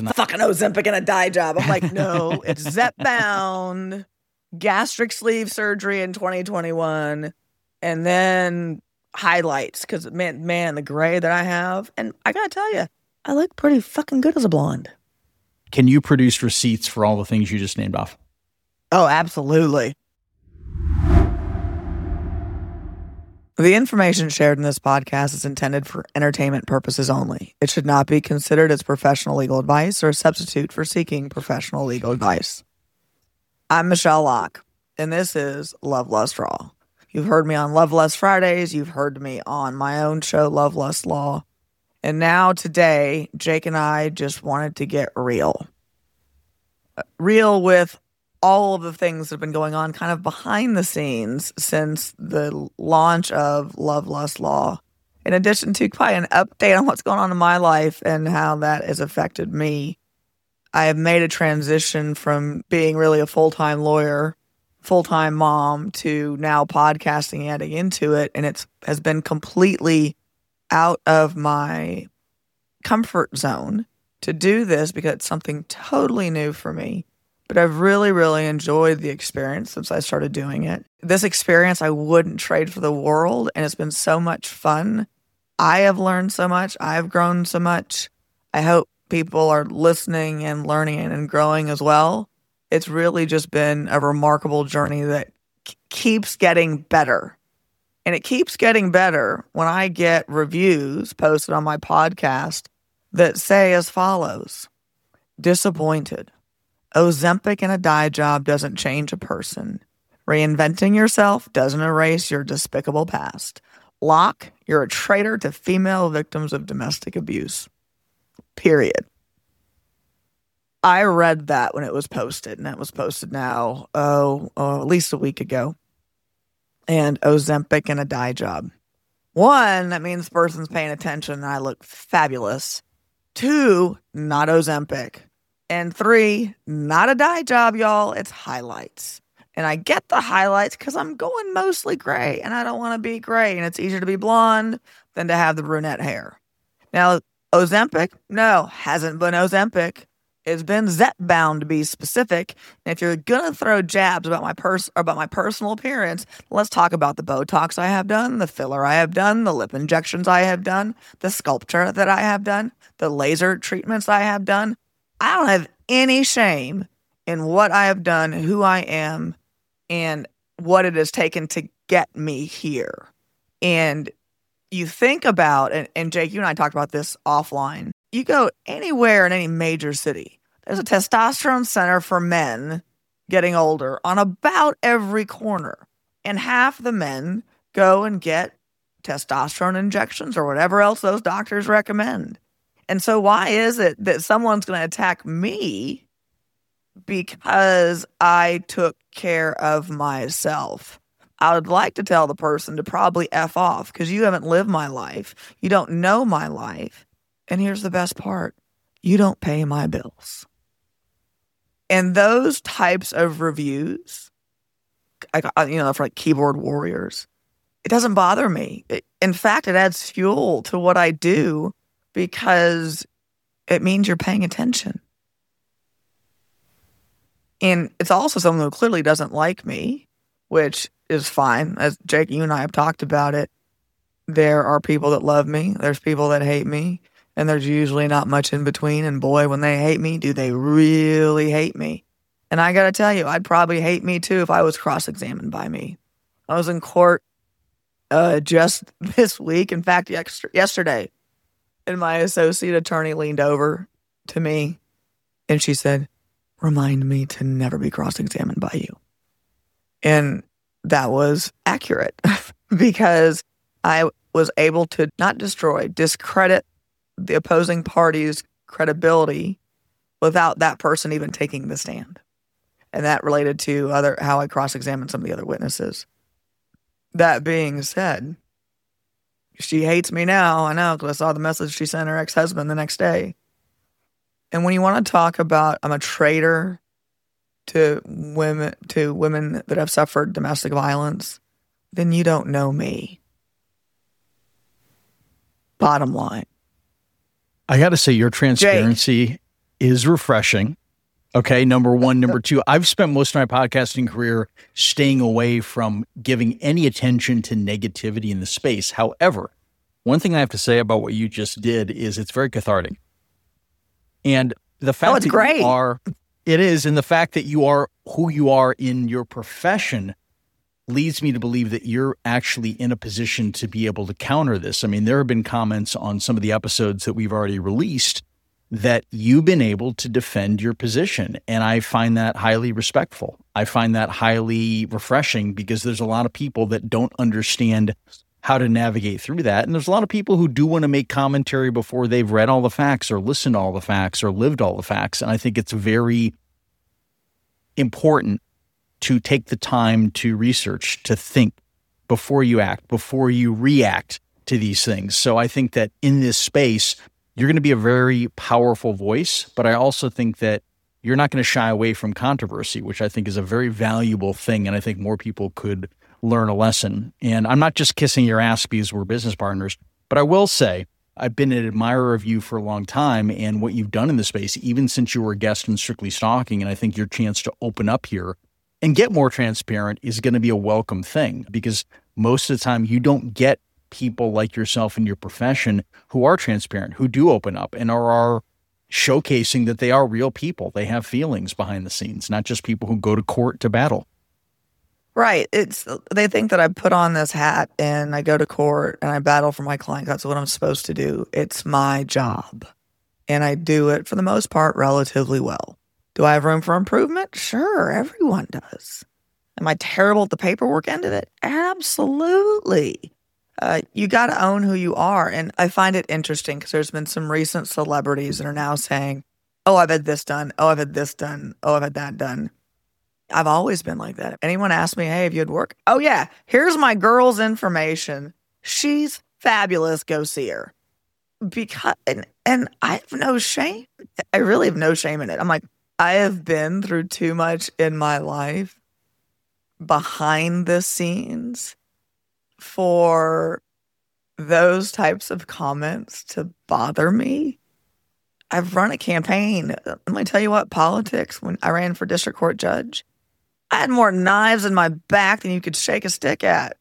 fucking Ozempic and a dye job. I'm like, no, it's Zepbound, gastric sleeve surgery in 2021, and then highlights. Because, man, the gray that I have. And I got to tell you, I look pretty fucking good as a blonde. Can you produce receipts for all the things you just named off? Oh, absolutely. The information shared in this podcast is intended for entertainment purposes only. It should not be considered as professional legal advice or a substitute for seeking professional legal advice. I'm Michelle Locke, and this is Love, Lust, Raw. You've heard me on Love, Lust Fridays. You've heard me on my own show, Love, Lust, Law. And now today, Jake and I just wanted to get real. Real with all of the things that have been going on kind of behind the scenes since the launch of Love, Lust, Law. In addition to probably an update on what's going on in my life and how that has affected me. I have made a transition from being really a full-time lawyer, full-time mom, to now podcasting, adding into it. And it has been completely out of my comfort zone to do this because it's something totally new for me. But I've really, really enjoyed the experience since I started doing it. This experience I wouldn't trade for the world, and it's been so much fun. I have learned so much. I've grown so much. I hope people are listening and learning and growing as well. It's really just been a remarkable journey that keeps getting better. And it keeps getting better when I get reviews posted on my podcast that say as follows: disappointed. Ozempic and a dye job doesn't change a person. Reinventing yourself doesn't erase your despicable past. Locke, you're a traitor to female victims of domestic abuse. Period. I read that when it was posted, and it was posted now, at least a week ago. And Ozempic and a dye job. 1, that means the person's paying attention and I look fabulous. 2, not Ozempic. And 3, not a dye job, y'all. It's highlights. And I get the highlights because I'm going mostly gray, and I don't want to be gray. And it's easier to be blonde than to have the brunette hair. Now, Ozempic, no, hasn't been Ozempic. It's been Zepbound, to be specific. And if you're gonna throw jabs about my personal appearance, let's talk about the Botox I have done, the filler I have done, the lip injections I have done, the sculpture that I have done, the laser treatments I have done. I don't have any shame in what I have done, who I am, and what it has taken to get me here. And you think about, and Jake, you and I talked about this offline, you go anywhere in any major city, there's a testosterone center for men getting older on about every corner. And half the men go and get testosterone injections or whatever else those doctors recommend. And so why is it that someone's going to attack me because I took care of myself? I would like to tell the person to probably F off because you haven't lived my life. You don't know my life. And here's the best part. You don't pay my bills. And those types of reviews, for like keyboard warriors, it doesn't bother me. In fact, it adds fuel to what I do because it means you're paying attention. And it's also someone who clearly doesn't like me, which is fine. As Jake, you and I have talked about it, there are people that love me. There's people that hate me. And there's usually not much in between. And boy, when they hate me, do they really hate me? And I got to tell you, I'd probably hate me too if I was cross-examined by me. I was in court just this week. In fact, yesterday. And my associate attorney leaned over to me and she said, "Remind me to never be cross-examined by you." And that was accurate because I was able to not discredit the opposing party's credibility without that person even taking the stand. And that related to how I cross-examined some of the other witnesses. That being said, she hates me now, I know, because I saw the message she sent her ex-husband the next day. And when you want to talk about I'm a traitor to women that have suffered domestic violence, then you don't know me. Bottom line. I got to say, your transparency is refreshing. Okay, number one. Number two, I've spent most of my podcasting career staying away from giving any attention to negativity in the space. However, one thing I have to say about what you just did is it's very cathartic. And the fact it's great. It is, and the fact that you are who you are in your profession leads me to believe that you're actually in a position to be able to counter this. I mean, there have been comments on some of the episodes that we've already released that you've been able to defend your position. And I find that highly respectful. I find that highly refreshing because there's a lot of people that don't understand how to navigate through that. And there's a lot of people who do want to make commentary before they've read all the facts or listened to all the facts or lived all the facts. And I think it's very important to take the time to research, to think before you act, before you react to these things. So I think that in this space, you're going to be a very powerful voice, but I also think that you're not going to shy away from controversy, which I think is a very valuable thing. And I think more people could learn a lesson. And I'm not just kissing your ass because we're business partners, but I will say I've been an admirer of you for a long time and what you've done in the space, even since you were a guest in Strictly Stalking. And I think your chance to open up here and get more transparent is going to be a welcome thing, because most of the time you don't get people like yourself in your profession who are transparent, who do open up and are showcasing that they are real people. They have feelings behind the scenes, not just people who go to court to battle. Right. They think that I put on this hat and I go to court and I battle for my client. That's what I'm supposed to do. It's my job. And I do it, for the most part, relatively well. Do I have room for improvement? Sure, everyone does. Am I terrible at the paperwork end of it? Absolutely. You got to own who you are. And I find it interesting because there's been some recent celebrities that are now saying, oh, I've had this done. Oh, I've had this done. Oh, I've had that done. I've always been like that. If anyone asks me, hey, have you had work? Oh, yeah, here's my girl's information. She's fabulous. Go see her. Because, and I have no shame. I really have no shame in it. I'm like, I have been through too much in my life behind the scenes for those types of comments to bother me. I've run a campaign. Let me tell you what, politics, when I ran for district court judge, I had more knives in my back than you could shake a stick at.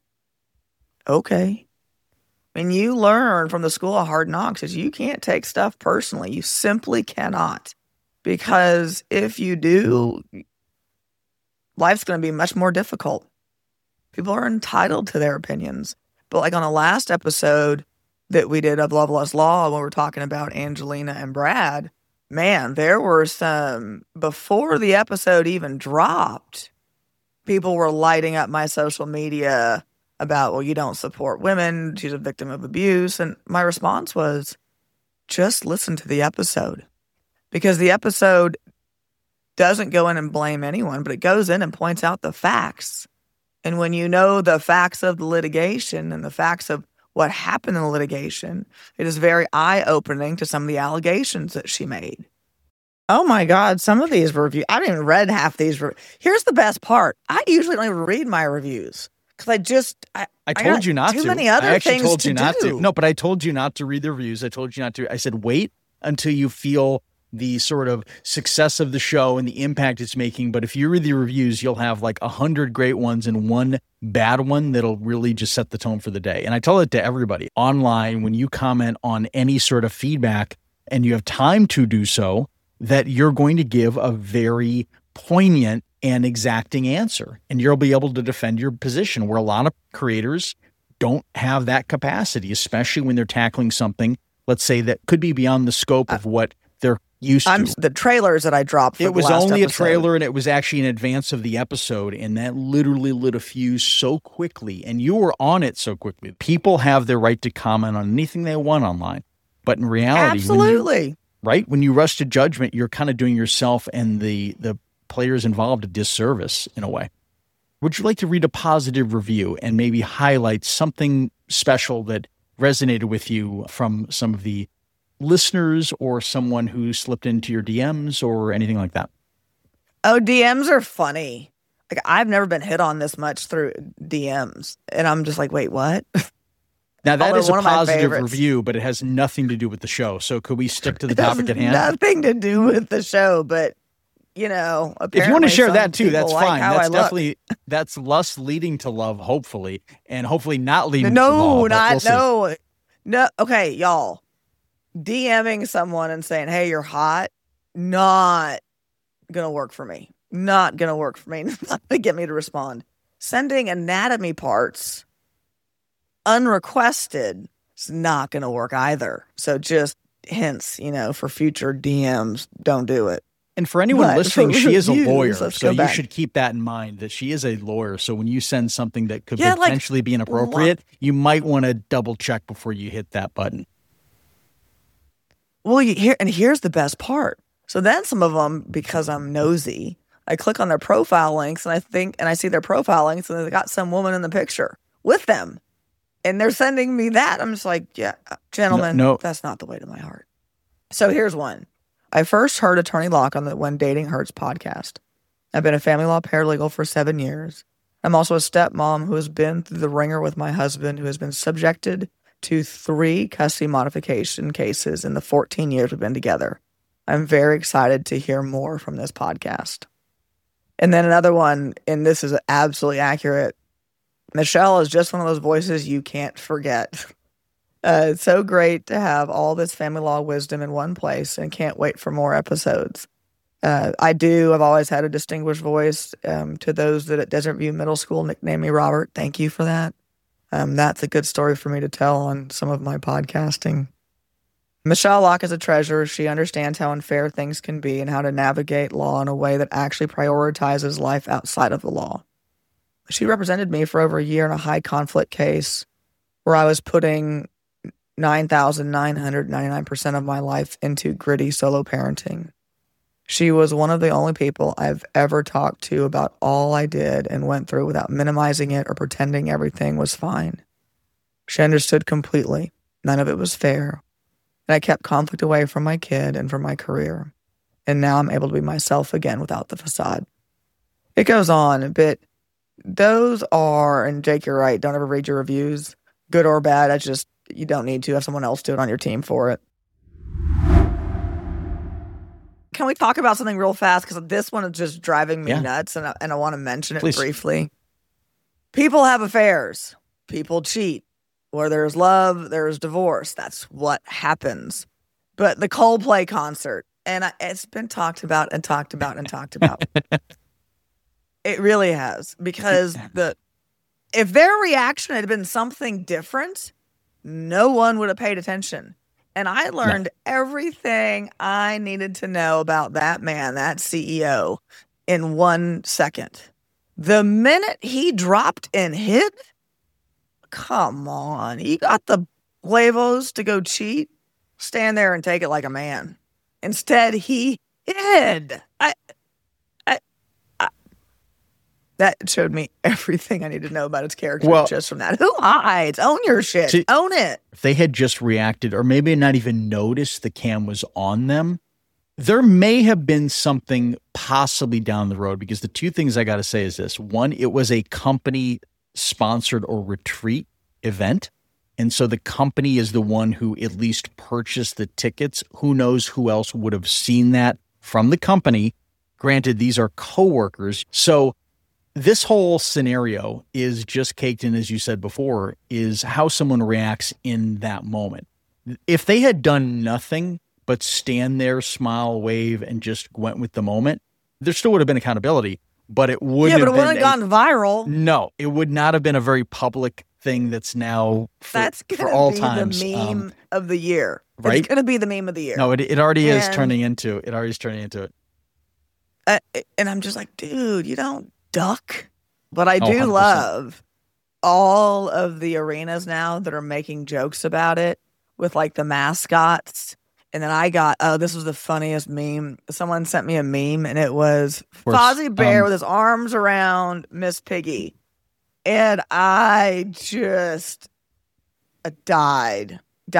Okay. When you learn from the school of hard knocks is you can't take stuff personally. You simply cannot. Because if you do, life's going to be much more difficult. People are entitled to their opinions. But like on the last episode that we did of Love Lost Law, when we were talking about Angelina and Brad, man, there were some, before the episode even dropped, people were lighting up my social media about, well, you don't support women, she's a victim of abuse. And my response was, just listen to the episode. Because the episode doesn't go in and blame anyone, but it goes in and points out the facts. And when you know the facts of the litigation and the facts of what happened in the litigation, it is very eye-opening to some of the allegations that she made. Oh my God, some of these reviews, I haven't even read half these. Here's the best part. I usually don't even read my reviews because I told you not to. Too many other things told you to not do. to. No, but I told you not to read the reviews. I told you not to. I said, wait until you feel the sort of success of the show and the impact it's making. But if you read the reviews, you'll have like 100 great ones and one bad one that'll really just set the tone for the day. And I tell it to everybody online, when you comment on any sort of feedback and you have time to do so, that you're going to give a very poignant and exacting answer. And you'll be able to defend your position, where a lot of creators don't have that capacity, especially when they're tackling something, let's say, that could be beyond the scope of what they're used to. The trailers that I dropped for it was the last only episode. a trailer, and it was actually in advance of the episode, and that literally lit a fuse so quickly, and you were on it so quickly. People have their right to comment on anything they want online, but in reality, absolutely, when you rush to judgment, you're kind of doing yourself and the players involved a disservice in a way. Would you like to read a positive review and maybe highlight something special that resonated with you from some of the listeners or someone who slipped into your DMs or anything like that? Oh, DMs are funny. Like, I've never been hit on this much through DMs. And I'm just like, wait, what? Now, that Although is a one of my positive favorites- review, but it has nothing to do with the show. So could we stick to the It has topic at hand? nothing to do with the show, but apparently If you want to share some that too, people that's like fine. how That's I look. definitely, that's lust leading to love, hopefully, and hopefully not leading to No, love. not we'll see. no. Okay, y'all, DMing someone and saying, "Hey, you're hot," not gonna work for me. Not gonna work for me. Not gonna get me to respond. Sending anatomy parts unrequested is not gonna work either. So just hints, for future DMs, don't do it. And for anyone But listening, for she is a reviews, lawyer, let's so go you back. should keep that in mind, that she is a lawyer. So when you send something that could Yeah, like, potentially be inappropriate, you might want to double check before you hit that button. Well, here's the best part. So then some of them, because I'm nosy, I click on their profile links and I see their profile links and they got some woman in the picture with them. And they're sending me that. I'm just like, yeah, gentlemen, No. that's not the way to my heart. So here's one. I first heard Attorney Locke on the When Dating Hurts podcast. I've been a family law paralegal for 7 years. I'm also a stepmom who has been through the ringer with my husband, who has been subjected to 3 custody modification cases in the 14 years we've been together. I'm very excited to hear more from this podcast. And then another one, and this is absolutely accurate. Michelle is just one of those voices you can't forget. It's so great to have all this family law wisdom in one place and can't wait for more episodes. I've always had a distinguished voice. To those that at Desert View Middle School nicknamed me Robert, thank you for that. That's a good story for me to tell on some of my podcasting. Michelle Locke is a treasure. She understands how unfair things can be and how to navigate law in a way that actually prioritizes life outside of the law. She represented me for over a year in a high conflict case where I was putting 9,999% of my life into gritty solo parenting. She was one of the only people I've ever talked to about all I did and went through without minimizing it or pretending everything was fine. She understood completely. None of it was fair. And I kept conflict away from my kid and from my career. And now I'm able to be myself again without the facade. It goes on, but those are, and Jake, you're right, don't ever read your reviews, good or bad. That's just, you don't need to have someone else do it on your team for it. Can we talk about something real fast? Because this one is just driving me nuts, and I want to mention it briefly. People have affairs. People cheat. Where there's love, there's divorce. That's what happens. But the Coldplay concert, and it's been talked about and talked about and talked about. It really has. Because if their reaction had been something different, no one would have paid attention. And I learned everything I needed to know about that man, that CEO, in 1 second. The minute he dropped and hit, come on. He got the huevos to go cheat. Stand there and take it like a man. Instead, he hid. That showed me everything I needed to know about his character just from that. Who hides? Own your shit. Own it. If they had just reacted or maybe not even noticed the cam was on them, there may have been something possibly down the road, because the two things I got to say is this. One, it was a company sponsored or retreat event. And so the company is the one who at least purchased the tickets. Who knows who else would have seen that from the company? Granted, these are coworkers. So this whole scenario is just caked in, as you said before, is how someone reacts in that moment. If they had done nothing but stand there, smile, wave, and just went with the moment, there still would have been accountability, but it wouldn't have been. Yeah, but it wouldn't have gone viral. No, it would not have been a very public thing that's now for all times. The meme of the year. Right? It's going to be the meme of the year. No, it already is turning into it. It already is turning into it. And I'm just like, dude, you don't duck. But I do 100%. love all of the arenas now that are making jokes about it with like the mascots. And then I got, this was the funniest meme. Someone sent me a meme and it was Fozzie Bear with his arms around Miss Piggy. And I just died.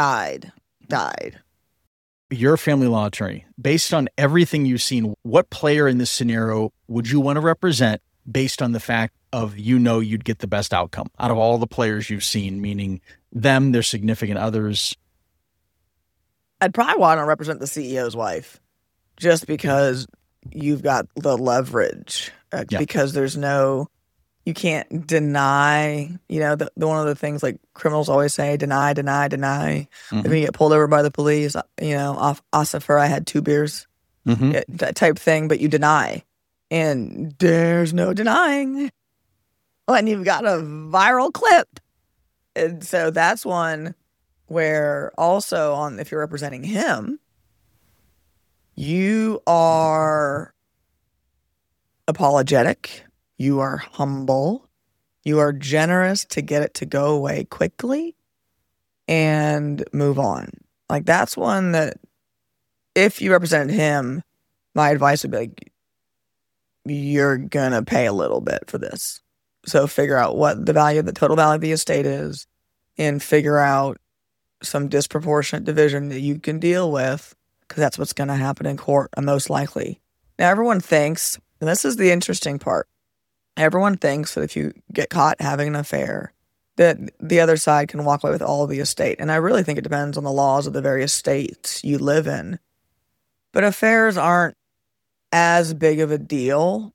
You're a family law attorney. Based on everything you've seen, what player in this scenario would you want to represent? based on the fact of, you'd get the best outcome out of all the players you've seen, meaning them, their significant others? I'd probably want to represent the CEO's wife just because you've got the leverage, because you can't deny, the one of the things like criminals always say, deny, deny, deny. If you get pulled over by the police, off Ossifer, I had 2 beers, that type thing, but you deny. And there's no denying when you've got a viral clip. And so that's one where also if you're representing him, you are apologetic, you are humble, you are generous to get it to go away quickly and move on. Like, that's one that if you represented him, my advice would be like, you're gonna pay a little bit for this. So figure out what the total value of the estate is, and figure out some disproportionate division that you can deal with, because that's what's going to happen in court, most likely. Now, everyone thinks, and this is the interesting part, everyone thinks that if you get caught having an affair, that the other side can walk away with all of the estate. And I really think it depends on the laws of the various states you live in. But affairs aren't as big of a deal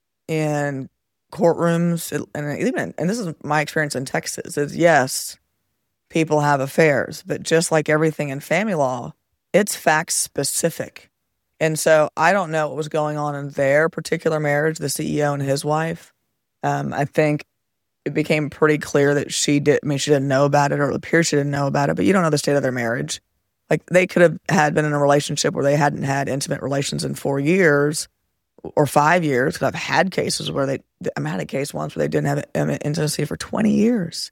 in courtrooms, and this is my experience in Texas, is yes, people have affairs, but just like everything in family law, it's fact specific. And so I don't know what was going on in their particular marriage, the CEO and his wife. I think it became pretty clear that she didn't know about it, or it appears she didn't know about it, but you don't know the state of their marriage. Like, they could have been in a relationship where they hadn't had intimate relations in 4 years or 5 years. Because I've had cases where I had a case once where they didn't have intimacy for 20 years.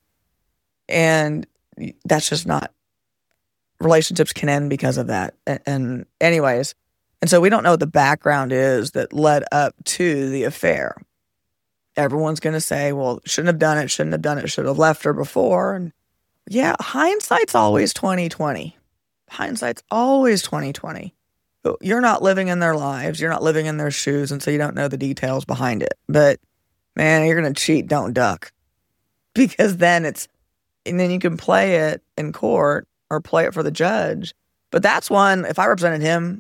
And that's just not, relationships can end because of that. And anyways, and so we don't know what the background is that led up to the affair. Everyone's going to say, well, shouldn't have done it, should have left her before. And yeah, hindsight's always 20/20. Hindsight's always 20/20. You're not living in their lives, you're not living in their shoes, and so you don't know the details behind it. But man, you're going to cheat, don't duck. Because then you can play it in court or play it for the judge. But that's one, if I represented him,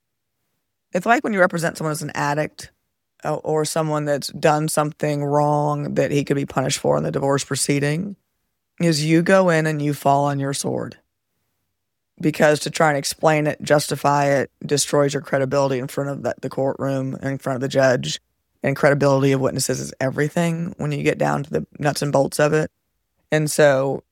it's like when you represent someone as an addict or someone that's done something wrong that he could be punished for in the divorce proceeding, is you go in and you fall on your sword. Because to try and explain it, justify it, destroys your credibility in front of the courtroom and in front of the judge. And credibility of witnesses is everything when you get down to the nuts and bolts of it. And so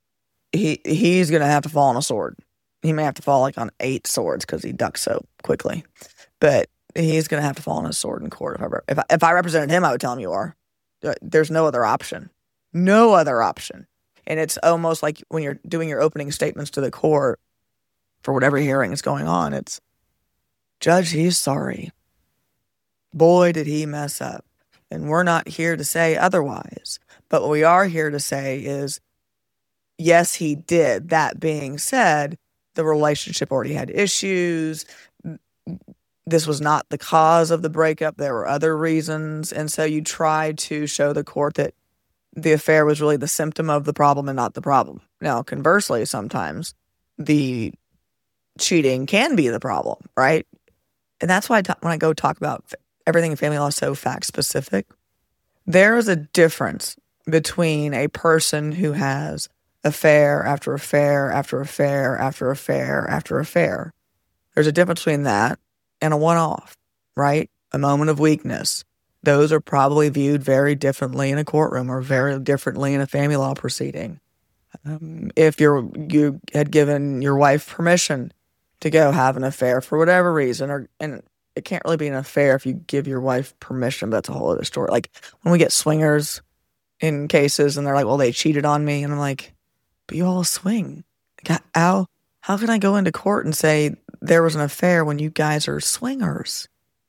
he's going to have to fall on a sword. He may have to fall like on 8 swords because he ducks so quickly. But he's going to have to fall on a sword in court. If I represented him, I would tell him you are. There's no other option. No other option. And it's almost like when you're doing your opening statements to the court for whatever hearing is going on, it's, Judge, he's sorry. Boy, did he mess up. And we're not here to say otherwise. But what we are here to say is, yes, he did. That being said, the relationship already had issues. This was not the cause of the breakup. There were other reasons. And so you try to show the court that the affair was really the symptom of the problem and not the problem. Now, conversely, sometimes the cheating can be the problem, right? And that's why when I go talk about everything in family law is so fact specific. There is a difference between a person who has affair after affair after affair after affair after affair. There's a difference between that and a one-off, right? A moment of weakness. Those are probably viewed very differently in a courtroom or very differently in a family law proceeding. If you had given your wife permission to go have an affair for whatever reason, and it can't really be an affair if you give your wife permission, but that's a whole other story. Like when we get swingers in cases and they're like, well, they cheated on me. And I'm like, but you all swing. How can I go into court and say there was an affair when you guys are swingers?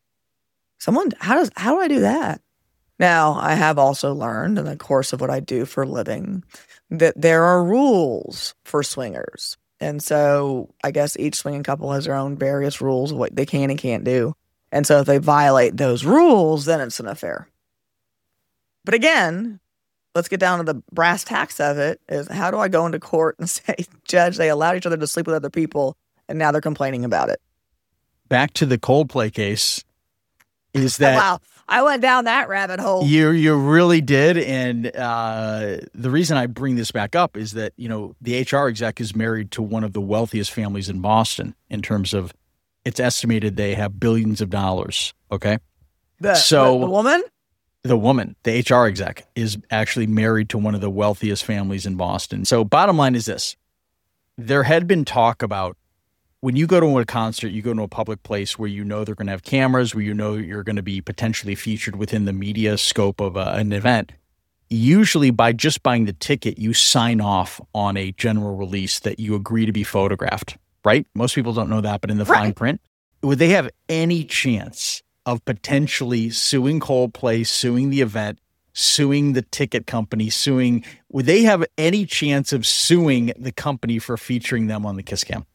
How do I do that? Now, I have also learned in the course of what I do for a living that there are rules for swingers. And so I guess each swinging couple has their own various rules of what they can and can't do. And so if they violate those rules, then it's an affair. But again, let's get down to the brass tacks of it, is how do I go into court and say, Judge, they allowed each other to sleep with other people, and now they're complaining about it? Back to the Coldplay case, is that wow, I went down that rabbit hole. You really did. And the reason I bring this back up is that, the HR exec is married to one of the wealthiest families in Boston in terms of, it's estimated they have billions of dollars. Okay. The woman? The woman, the HR exec, is actually married to one of the wealthiest families in Boston. So bottom line is this. There had been talk about when you go to a concert, you go to a public place where they're going to have cameras, where you're going to be potentially featured within the media scope of an event. Usually by just buying the ticket, you sign off on a general release that you agree to be photographed, right? Most people don't know that, but in the fine print, would they have any chance of potentially suing Coldplay, suing the event, suing the ticket company, would they have any chance of suing the company for featuring them on the Kiss Cam?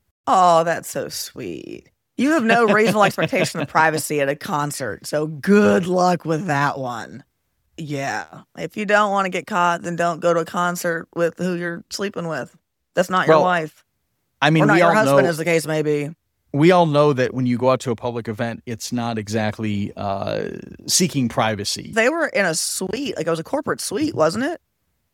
Oh, that's so sweet. You have no reasonable expectation of privacy at a concert, so good luck with that one. Yeah. If you don't want to get caught, then don't go to a concert with who you're sleeping with. That's not your wife. I mean, or not your husband, as the case may be. We all know that when you go out to a public event, it's not exactly seeking privacy. They were in a suite, like it was a corporate suite, wasn't it?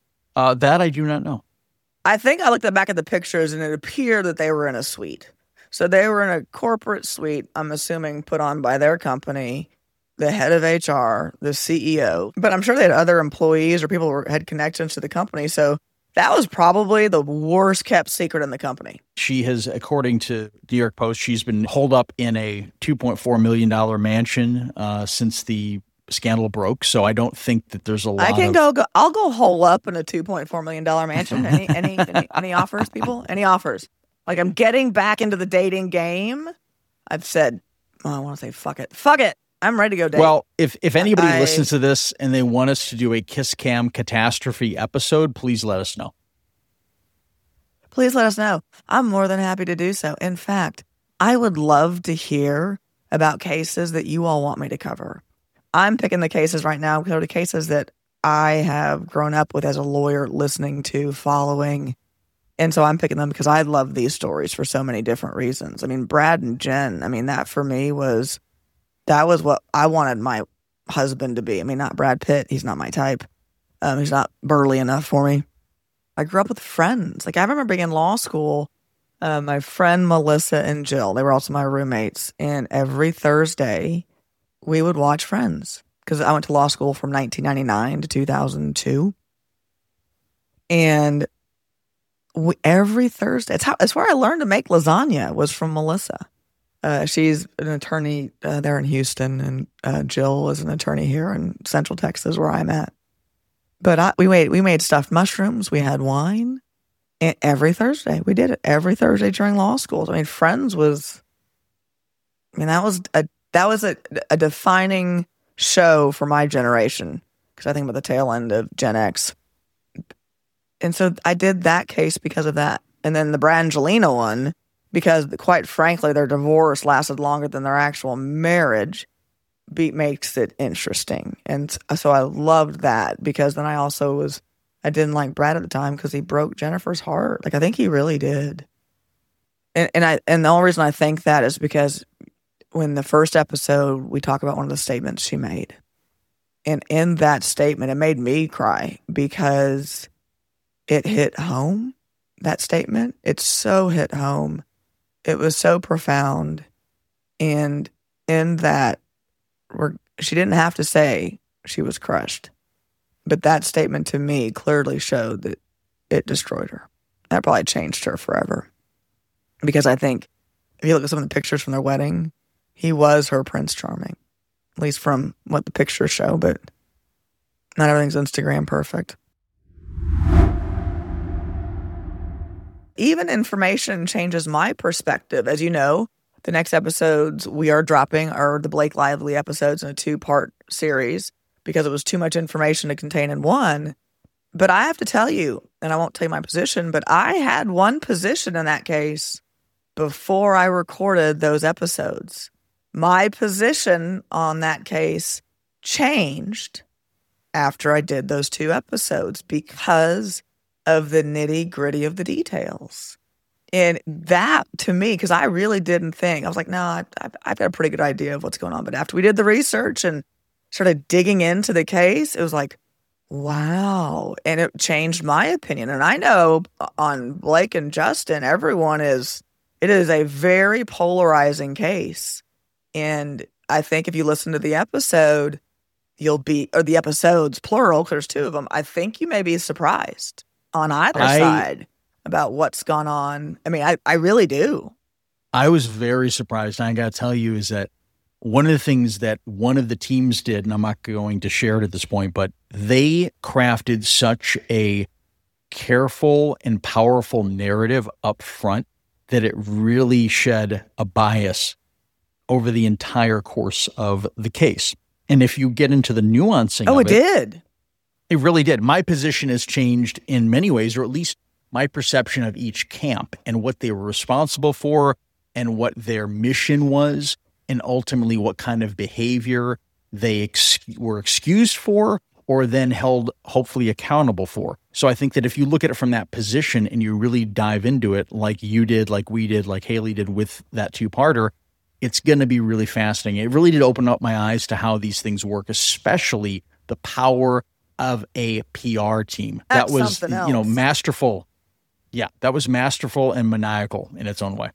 That I do not know. I think I looked back at the pictures and it appeared that they were in a suite. So they were in a corporate suite, I'm assuming put on by their company, the head of HR, the CEO. But I'm sure they had other employees or people who had connections to the company. So that was probably the worst kept secret in the company. She has, according to New York Post, she's been holed up in a $2.4 million mansion since the scandal broke. So I don't think that there's a lot I'll go hole up in a $2.4 million mansion. Any offers, people? Any offers? Like, I'm getting back into the dating game. I've said, I want to say, fuck it. Fuck it. I'm ready to go date. Well, if anybody listens to this and they want us to do a Kiss Cam catastrophe episode, please let us know. Please let us know. I'm more than happy to do so. In fact, I would love to hear about cases that you all want me to cover. I'm picking the cases right now because they're the cases that I have grown up with as a lawyer, listening to, following. And so I'm picking them because I love these stories for so many different reasons. I mean, Brad and Jen, that for me was what I wanted my husband to be. I mean, not Brad Pitt. He's not my type. He's not burly enough for me. I grew up with friends. Like, I remember being in law school, my friend Melissa and Jill, they were also my roommates. And every Thursday, we would watch Friends because I went to law school from 1999 to 2002. And every Thursday, it's where I learned to make lasagna, was from Melissa. She's an attorney there in Houston, and Jill is an attorney here in Central Texas, where I'm at. But we made stuffed mushrooms. We had wine, and every Thursday we did it. Every Thursday during law school. I mean, Friends was. I mean, that was a defining show for my generation, because I think about the tail end of Gen X. And so I did that case because of that. And then the Brangelina one, because quite frankly, their divorce lasted longer than their actual marriage, makes it interesting. And so I loved that, because then I didn't like Brad at the time because he broke Jennifer's heart. Like, I think he really did. And the only reason I think that is because when the first episode, we talk about one of the statements she made. And in that statement, it made me cry because it hit home, that statement. It so hit home. It was so profound. And in that, she didn't have to say she was crushed. But that statement to me clearly showed that it destroyed her. That probably changed her forever. Because I think if you look at some of the pictures from their wedding, he was her Prince Charming, at least from what the pictures show, but not everything's Instagram perfect. Even information changes my perspective. As you know, the next episodes we are dropping are the Blake Lively episodes in a 2-part series because it was too much information to contain in one. But I have to tell you, and I won't tell you my position, but I had one position in that case before I recorded those episodes. My position on that case changed after I did those 2 episodes because of the nitty-gritty of the details. And that, to me, because I really didn't think, I was like, no, I've got a pretty good idea of what's going on. But after we did the research and started digging into the case, it was like, wow. And it changed my opinion. And I know on Blake and Justin, it is a very polarizing case. And I think if you listen to the episode, or the episodes, plural, because there's 2 of them, I think you may be surprised on either side about what's gone on. I mean, I really do. I was very surprised. I got to tell you is that one of the things that one of the teams did, and I'm not going to share it at this point, but they crafted such a careful and powerful narrative up front that it really shed a bias over the entire course of the case. And if you get into the nuancing of it. Did. It really did. My position has changed in many ways, or at least my perception of each camp and what they were responsible for and what their mission was, and ultimately what kind of behavior they were excused for or then held hopefully accountable for. So I think that if you look at it from that position and you really dive into it like you did, like we did, like Haley did with that 2-parter, it's going to be really fascinating. It really did open up my eyes to how these things work, especially the power of a PR team. That was, masterful. Yeah, that was masterful and maniacal in its own way.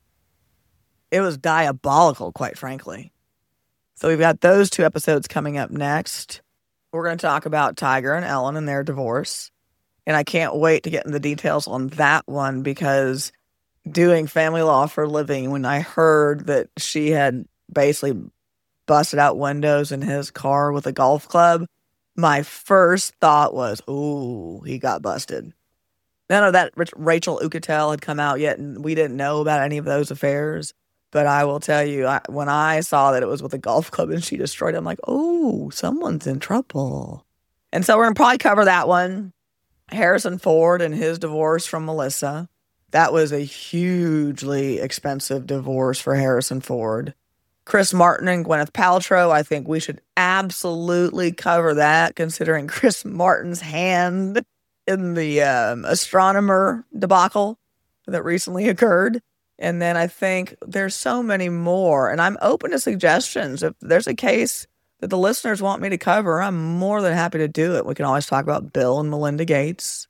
It was diabolical, quite frankly. So we've got those 2 episodes coming up next. We're going to talk about Tiger and Ellen and their divorce. And I can't wait to get into the details on that one, because doing family law for a living, when I heard that she had basically busted out windows in his car with a golf club, my first thought was, ooh, he got busted. None of that Rachel Uchitel had come out yet, and we didn't know about any of those affairs. But I will tell you, when I saw that it was with a golf club and she destroyed it, I'm like, oh, someone's in trouble. And so we're going to probably cover that one. Harrison Ford and his divorce from Melissa. That was a hugely expensive divorce for Harrison Ford. Chris Martin and Gwyneth Paltrow, I think we should absolutely cover that, considering Chris Martin's hand in the astronomer debacle that recently occurred. And then I think there's so many more, and I'm open to suggestions. If there's a case that the listeners want me to cover, I'm more than happy to do it. We can always talk about Bill and Melinda Gates.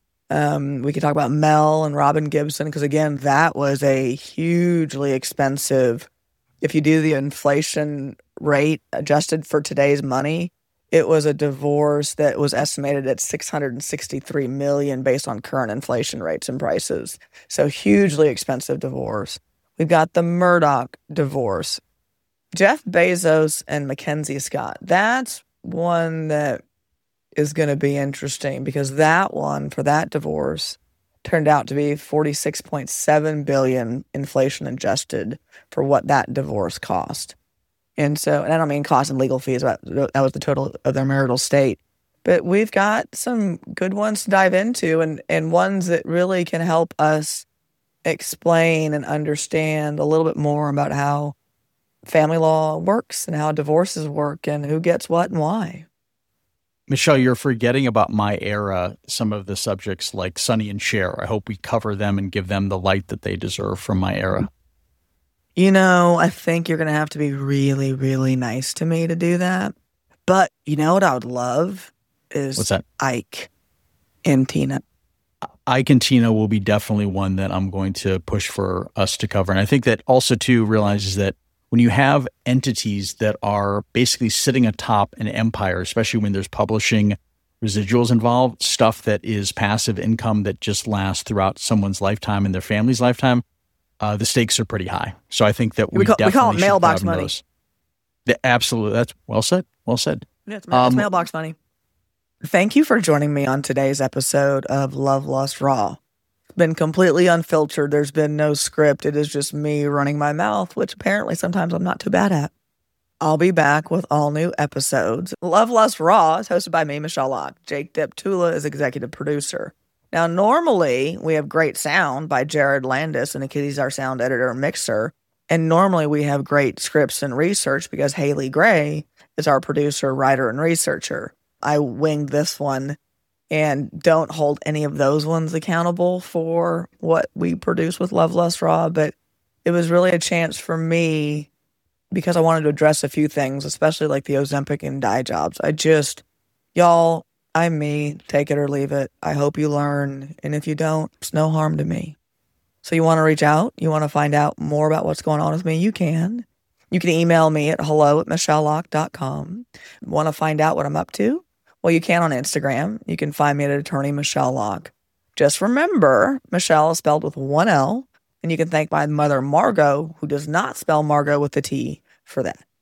We could talk about Mel and Robin Gibson, because again, that was a hugely expensive, if you do the inflation rate adjusted for today's money, it was a divorce that was estimated at $663 million based on current inflation rates and prices. So hugely expensive divorce. We've got the Murdoch divorce. Jeff Bezos and Mackenzie Scott. That's one that is going to be interesting, because that one, for that divorce, turned out to be $46.7 billion inflation adjusted for what that divorce cost. And I don't mean cost and legal fees, but that was the total of their marital state. But we've got some good ones to dive into, and ones that really can help us explain and understand a little bit more about how family law works and how divorces work and who gets what and why. Michelle, you're forgetting about my era, some of the subjects like Sonny and Cher. I hope we cover them and give them the light that they deserve from my era. I think you're going to have to be really, really nice to me to do that. But you know what I would love is what's that? Ike and Tina. Ike and Tina will be definitely one that I'm going to push for us to cover. And I think that also, too, realizes that when you have entities that are basically sitting atop an empire, especially when there's publishing residuals involved, stuff that is passive income that just lasts throughout someone's lifetime and their family's lifetime, the stakes are pretty high. So I think that we call it mailbox money. Absolutely. That's well said. Well said. Yeah, it's mailbox money. Thank you for joining me on today's episode of Love, Lust, Raw. It's been completely unfiltered. There's been no script. It is just me running my mouth, which apparently sometimes I'm not too bad at. I'll be back with all new episodes. Love, Lust, Raw is hosted by me, Michelle Locke. Jake Deptula is executive producer. Now, normally we have great sound by Jared Landis, and he's our sound editor and mixer. And normally we have great scripts and research because Haley Gray is our producer, writer, and researcher. I winged this one and don't hold any of those ones accountable for what we produce with Love Lust Raw. But it was really a chance for me because I wanted to address a few things, especially like the Ozempic and dye jobs. Y'all, I'm me, take it or leave it. I hope you learn. And if you don't, it's no harm to me. So you want to reach out? You want to find out more about what's going on with me? You can. You can email me at hello@michellelocke.com. Want to find out what I'm up to? Well, you can on Instagram. You can find me at Attorney Michelle Locke. Just remember, Michelle is spelled with one L, and you can thank my mother, Margot, who does not spell Margot with a T, for that.